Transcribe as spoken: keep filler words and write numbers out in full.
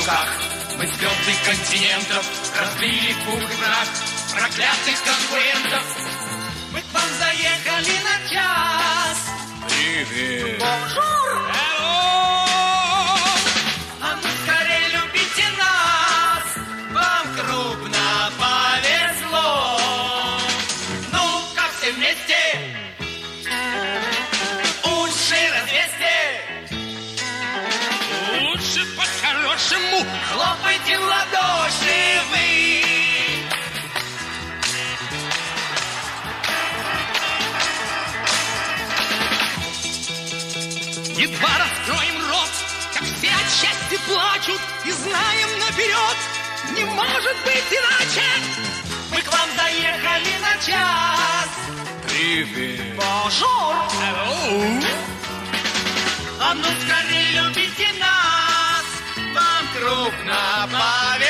руках. Мы звезды континентов разбили пух и прах проклятых конкурентов. Мы к вам заехали на час. Привет. Бонжур. А ну скорее любите нас, вам крупно повезло. Ну-ка все вместе уши развесьте. Лучше по-хорошему Хлопайте в ладоши вы. едва раскроем рот, как все от счастья плачут, и знаем наперед, не может быть иначе. Мы к вам заехали на час. Привет. Бонжур. Hello. А ну скорее любите нас, вам крупно повезло.